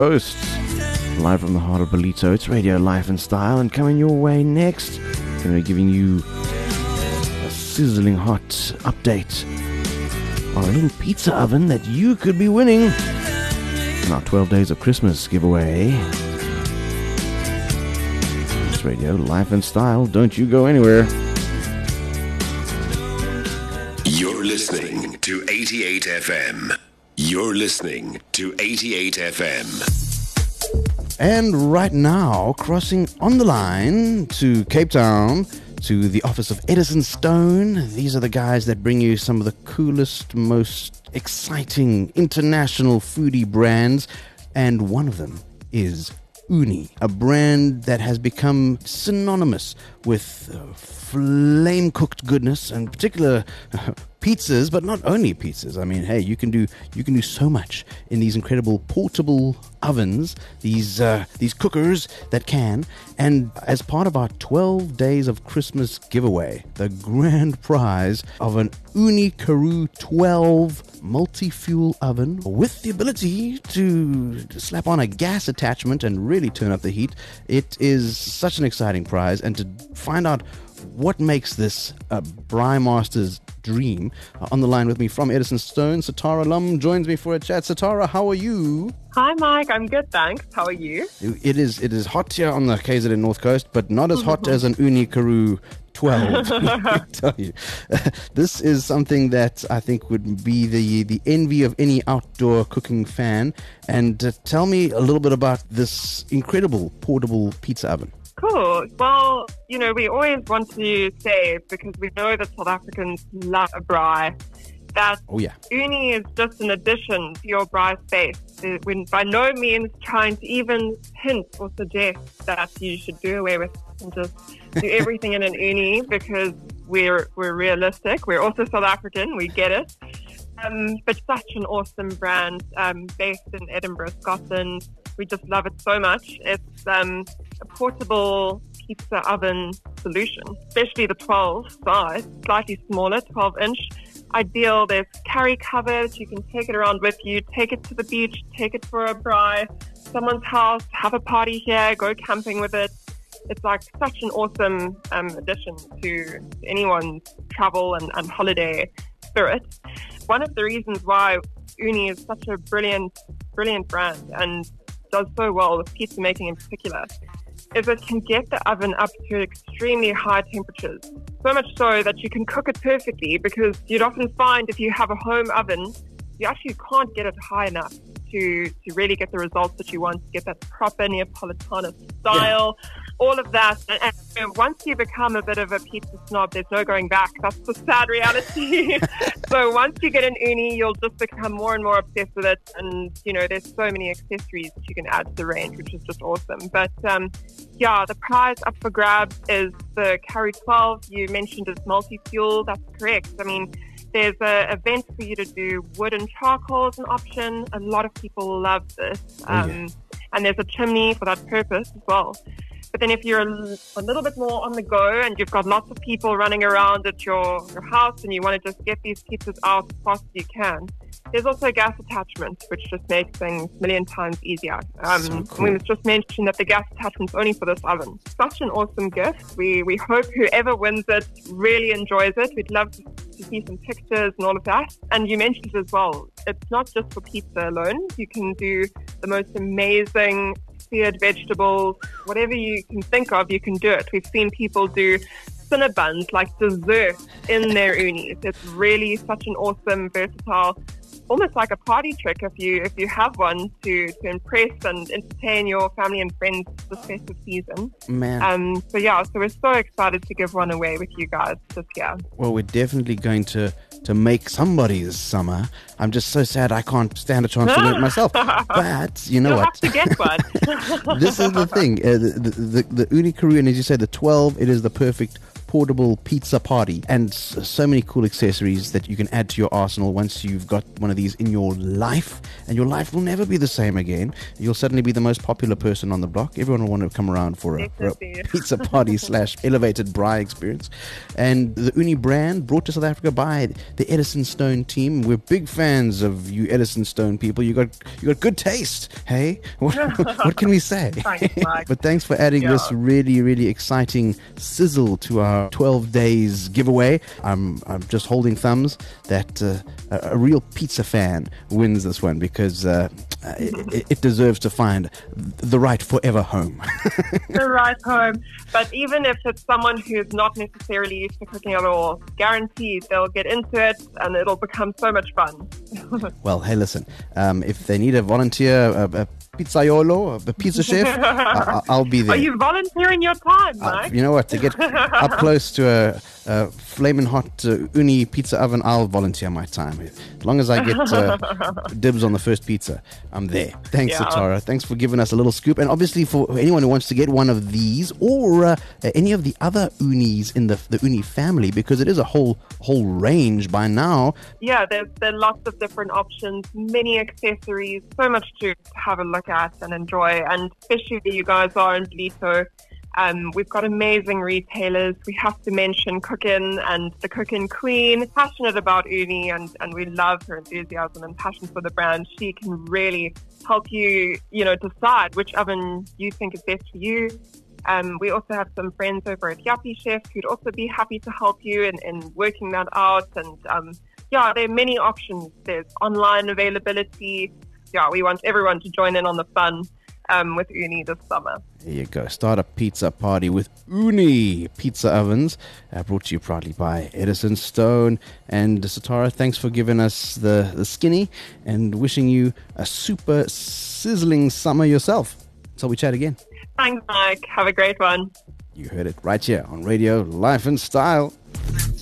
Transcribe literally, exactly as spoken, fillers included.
Coast. Live from the heart of Ballito, it's Radio Life and Style, and coming your way next, going to be giving you a sizzling hot update on a little pizza oven that you could be winning in our twelve Days of Christmas giveaway. It's Radio Life and Style, don't you go anywhere. You're listening to eighty-eight F M. You're listening to eighty-eight F M. And right now, crossing on the line to Cape Town, to the office of Edison Stone. These are the guys that bring you some of the coolest, most exciting international foodie brands. And one of them is Uni, a brand that has become synonymous with uh, flame-cooked goodness, and particular uh, pizzas, but not only pizzas. I mean, hey, you can do you can do so much in these incredible portable ovens, these uh, these cookers that can. And as part of our twelve Days of Christmas giveaway, the grand prize of an Uni Karoo twelve multi-fuel oven with the ability to slap on a gas attachment and really turn up the heat. It is such an exciting prize, and to find out what makes this a Bry Master's dream, uh, on the line with me from Edison Stone, Satara Lum joins me for a chat. Satara, how are you? Hi, Mike. I'm good, thanks. How are you? It is it is hot here on the K Z N North Coast, but not as hot as an Uni Karoo twelve. Let me tell you. This is something that I think would be the, the envy of any outdoor cooking fan. And uh, tell me a little bit about this incredible portable pizza oven. Cool. Well, you know, we always want to say, because we know that South Africans love a braai, that oh, yeah. Uni is just an addition to your braai space. We're by no means trying to even hint or suggest that you should do away with and just do everything in an Uni, because we're we're realistic. We're also South African. We get it. Um, but such an awesome brand, um, based in Edinburgh, Scotland. We just love it so much. It's um, a portable pizza oven solution, especially the twelve size, slightly smaller, twelve inch. Ideal. There's carry cover that you can take it around with you, take it to the beach, take it for a braai, someone's house, have a party here, go camping with it. It's like such an awesome um, addition to anyone's travel and, and holiday spirit. One of the reasons why Uni is such a brilliant, brilliant brand and does so well with pizza making in particular is it can get the oven up to extremely high temperatures. So much so that you can cook it perfectly, because you'd often find if you have a home oven, you actually can't get it high enough to, to really get the results that you want, to get that proper Neapolitana style, yeah. all of that. And, and once you become a bit of a pizza snob, there's no going back. That's the sad reality. So once you get an Uni, you'll just become more and more obsessed with it. And, you know, there's so many accessories that you can add to the range, which is just awesome. But, um, yeah, the prize up for grabs is the Karoo twelve. You mentioned it's multi-fuel. That's correct. I mean, there's a event for you to do wood and charcoal as an option. A lot of people love this. Um, oh, yeah. And there's a chimney for that purpose as well. But then if you're a, a little bit more on the go and you've got lots of people running around at your, your house and you want to just get these pizzas out as fast as you can, there's also a gas attachment, which just makes things a million times easier. Um, so cool. We must just mention that the gas attachment's only for this oven. Such an awesome gift. We we hope whoever wins it really enjoys it. We'd love to, to see some pictures and all of that. And you mentioned as well, it's not just for pizza alone. You can do the most amazing seared vegetables, whatever you can think of, you can do it. We've seen people do Cinnabons, like dessert, in their Unis. It's really such an awesome, versatile, almost like a party trick if you if you have one to, to impress and entertain your family and friends this festive season. Man. Um, so yeah, so we're so excited to give one away with you guys this year. Well, we're definitely going to, to make somebody's summer. I'm just so sad I can't stand a chance to do it myself. But you know You'll what? have to get one. This is the thing. Uh, the, the, the, the Uni Karoo, and as you say, the twelve, it is the perfect portable pizza party, and s- so many cool accessories that you can add to your arsenal once you've got one of these in your life, and your life will never be the same again. You'll suddenly be the most popular person on the block. Everyone will want to come around for a, for a pizza party slash elevated braai experience. And the Uni brand brought to South Africa by the Edison Stone team. We're big fans of you Edison Stone people. You got you got good taste. Hey, what, what can we say? Thanks, Mike. But thanks for adding Yeah. this really, really exciting sizzle to our twelve days giveaway. I'm I'm just holding thumbs that uh, a, a real pizza fan wins this one, because uh, it, it deserves to find the right forever home. The right home. But even if it's someone who's not necessarily used to cooking at all, guaranteed they'll get into it and it'll become so much fun. Well, hey, listen, um, if they need a volunteer, a, a pizzaiolo, a pizza chef, I, I'll be there. Are you volunteering your time, Uh, Mike? you know what? To get up close to a, a flaming hot uh, uni pizza oven, I'll volunteer my time. As long as I get uh, dibs on the first pizza, I'm there. Thanks, Yeah. Satara. Thanks for giving us a little scoop. And obviously, for anyone who wants to get one of these or uh, any of the other unis in the the uni family, because it is a whole whole range by now. Yeah, there's there are lots of different options, many accessories, so much to have a look at and enjoy. And especially you guys are in Ballito. Um, we've got amazing retailers. We have to mention Cookin and the Cookin Queen, passionate about Uni, and, and we love her enthusiasm and passion for the brand. She can really help you, you know, decide which oven you think is best for you. Um, we also have some friends over at Yappy Chef who'd also be happy to help you in, in working that out. And um, yeah, there are many options. There's online availability. Yeah, we want everyone to join in on the fun um, with Uni this summer. There you go. Start a pizza party with Uni Pizza Ovens, uh, brought to you proudly by Edison Stone. And Satara, thanks for giving us the, the skinny, and wishing you a super sizzling summer yourself. Until we chat again. Thanks, Mike. Have a great one. You heard it right here on Radio Life and Style.